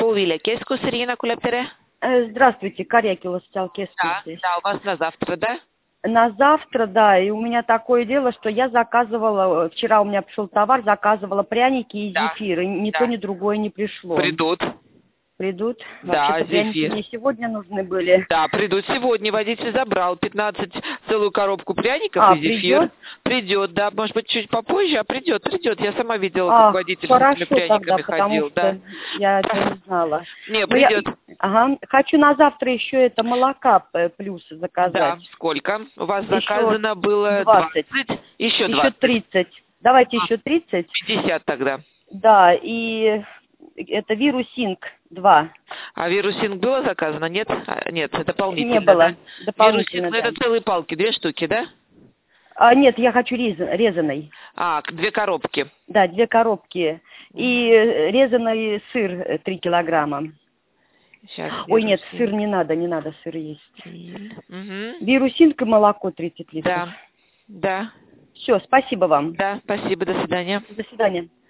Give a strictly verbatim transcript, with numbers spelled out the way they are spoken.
Полвиля кескус, Ирина Кулептере? Здравствуйте, Карякила Сталкес. Да, да, у вас на завтра, да? На завтра, да, и у меня такое дело, что я заказывала, вчера у меня пришел товар, заказывала пряники и Да, зефир, и ни то, да. ни другое не пришло. Придут. Придут? Да, Вообще-то пряники зефир. мне сегодня нужны были. Да, придут сегодня. Водитель забрал пятнадцать, целую коробку пряников А, и зефир. придет? Придет, да, может быть, чуть попозже, а придет, придет. Я сама видела, как А, водитель с этими хорошо тогда, пряниками потому ходил, да. что я этого не знала. Не, Но я, придет. ага, хочу на завтра еще это молока п- плюс заказать. Да, сколько? У вас Еще заказано было двадцать. двадцать, еще Еще двадцать. тридцать. Давайте еще тридцать. пятьдесят тогда. Да, и это вирусинг два. А вирусинг было заказано? Нет? А, нет, это Не дополнительно, да? было. Вирусинг, Дополнительно, ну да. это целые палки, две штуки, да? А, нет, я хочу реза- резаный. А, к- две коробки. Да, две коробки. И э, резаный сыр э, три килограмма. Сейчас Ой, нет, сыр вирусинг. не надо, не надо сыр есть. Угу. Вирусинг и молоко тридцать литров. Да, да, Все, спасибо вам. да, спасибо, до свидания. До свидания.